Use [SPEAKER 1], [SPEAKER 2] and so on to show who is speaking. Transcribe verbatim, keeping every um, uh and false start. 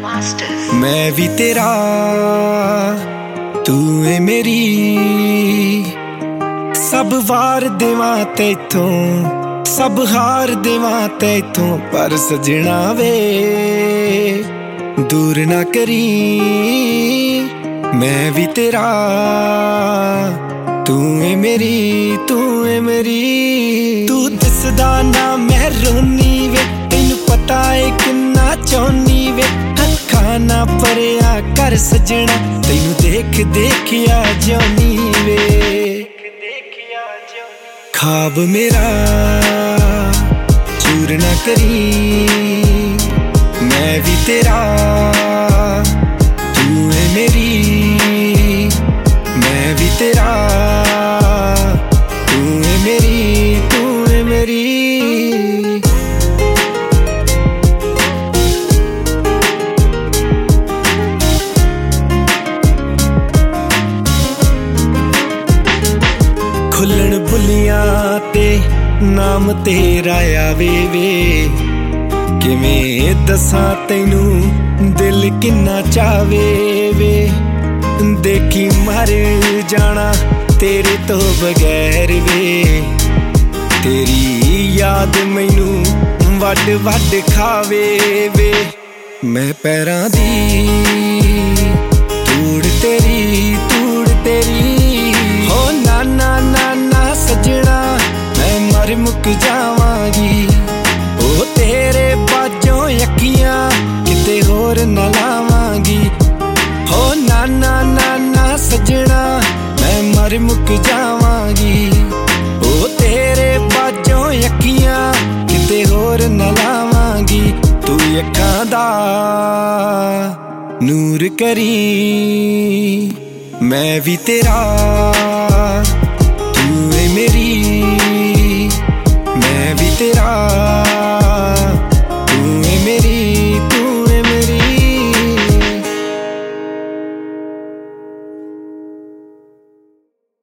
[SPEAKER 1] मैं भी तेरा तू है मेरी सब वार देवां तैथों सब हार देवां तैथों पर सजना वे दूर ना करी मैं भी तेरा तू है मेरी तू है मेरी तू दिसदा ना मैं रोनी वे तैनू पता है किन्ना चाहनी वे अखां ना परिया कर सजना तैनू देख देख आ जानी वे ख्वाब मेरा चूर ना करी मैं भी तेरा तू है मेरी मैं भी तेरा तू है मेरी तू है मेरी खुलन बुलियां ते नाम तेरा आवे वे किवें दसां तैनू दिल किन्ना चावे वे देखी मर जाना तेरे तो बगैर वे तेरी याद मैनू वड वड खावे वे मैं पैरां दी तूड़ तेरी तूड़ तेरी हो नाना नाना सजना मैं मर मुक जावांगी ओ तेरे बाजों अखियां किते होर न लावांगी हो नाना नाना सजना मैं मर मुक जावांगी ओ तेरे बाजों अखियां किते होर न लावांगी तू अखां दा नूर करी मैं भी तेरा